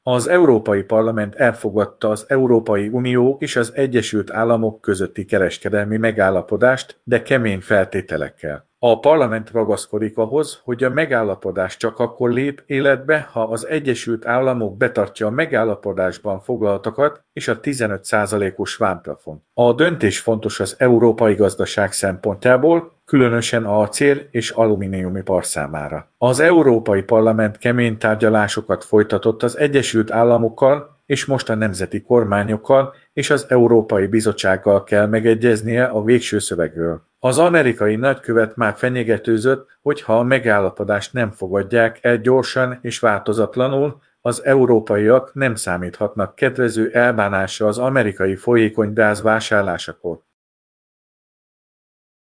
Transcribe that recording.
Az Európai Parlament elfogadta az Európai Unió és az Egyesült Államok közötti kereskedelmi megállapodást, de kemény feltételekkel. A parlament ragaszkodik ahhoz, hogy a megállapodás csak akkor lép életbe, ha az Egyesült Államok betartja a megállapodásban foglaltakat és a 15%-os vámplafont. A döntés fontos az európai gazdaság szempontjából, különösen a acél- és alumíniumipar számára. Az Európai Parlament kemény tárgyalásokat folytatott az Egyesült Államokkal, és most a nemzeti kormányokkal és az Európai Bizottsággal kell megegyeznie a végső szövegről. Az amerikai nagykövet már fenyegetőzött, hogy ha a megállapodást nem fogadják el gyorsan és változatlanul, az európaiak nem számíthatnak kedvező elbánásra az amerikai folyékony gáz vásárlásakor.